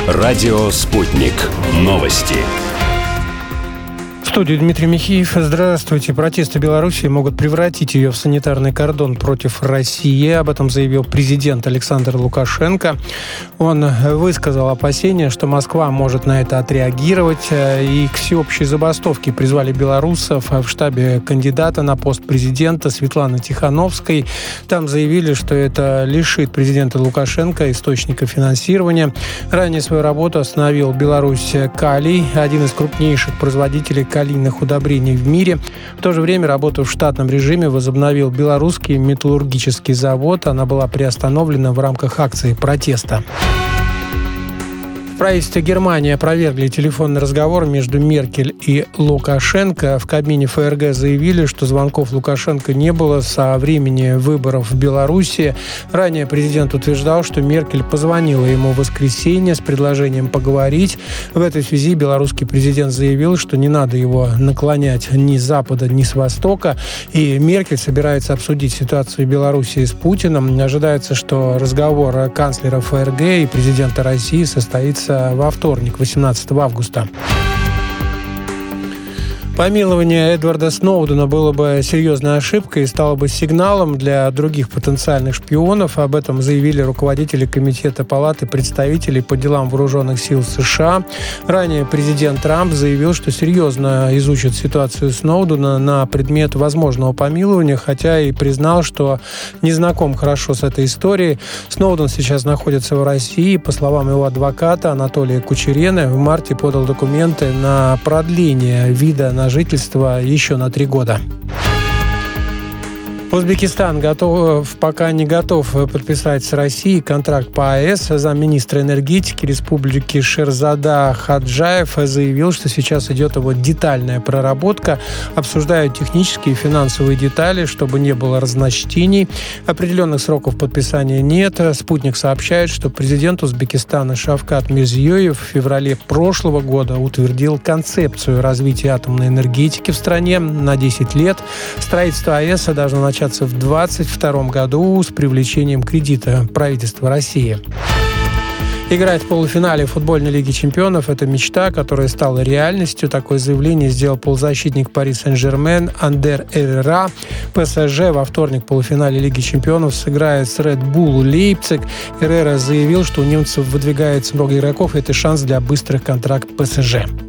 Радио «Спутник». Новости. В студии Дмитрий Михеев. Здравствуйте. Протесты Беларуси могут превратить ее в санитарный кордон против России. Об этом заявил президент Александр Лукашенко. Он высказал опасения, что Москва может на это отреагировать. И к всеобщей забастовке призвали белорусов в штабе кандидата на пост президента Светланы Тихановской. Там заявили, что это лишит президента Лукашенко источника финансирования. Ранее свою работу остановил Беларусь Калий, один из крупнейших производителей калийных удобрений в мире. В то же время работу в штатном режиме возобновил белорусский металлургический завод. Она была приостановлена в рамках акции протеста. В правительстве Германии опровергли телефонный разговор между Меркель и Лукашенко. В Кабмине ФРГ заявили, что звонков Лукашенко не было со времени выборов в Беларуси. Ранее президент утверждал, что Меркель позвонила ему в воскресенье с предложением поговорить. В этой связи белорусский президент заявил, что не надо его наклонять ни с Запада, ни с Востока. И Меркель собирается обсудить ситуацию в Беларуси с Путиным. Ожидается, что разговор канцлера ФРГ и президента России состоится во вторник, 18 августа. Помилование Эдварда Сноудена было бы серьезной ошибкой и стало бы сигналом для других потенциальных шпионов. Об этом заявили руководители Комитета Палаты представителей по делам вооруженных сил США. Ранее президент Трамп заявил, что серьезно изучит ситуацию Сноудена на предмет возможного помилования, хотя и признал, что не знаком хорошо с этой историей. Сноуден сейчас находится в России. По словам его адвоката Анатолия Кучерена, в марте подал документы на продление вида на жительство еще на 3 года. Узбекистан пока не готов подписать с Россией контракт по АЭС. Замминистра энергетики Республики Шерзада Хаджаев заявил, что сейчас идет его детальная проработка. Обсуждают технические и финансовые детали, чтобы не было разночтений. Определенных сроков подписания нет. «Спутник» сообщает, что президент Узбекистана Шавкат Мирзиёев в феврале прошлого года утвердил концепцию развития атомной энергетики в стране на 10 лет. Строительство АЭС должно начаться в 2022 году с привлечением кредита правительства России. Играть в полуфинале футбольной Лиги чемпионов – это мечта, которая стала реальностью. Такое заявление сделал полузащитник Пари Сен-Жермен Андер Эррера. ПСЖ во вторник в полуфинале Лиги чемпионов сыграет с Ред Булл Лейпциг. Эррера заявил, что у немцев выдвигается много игроков, и это шанс для быстрых контрактов ПСЖ.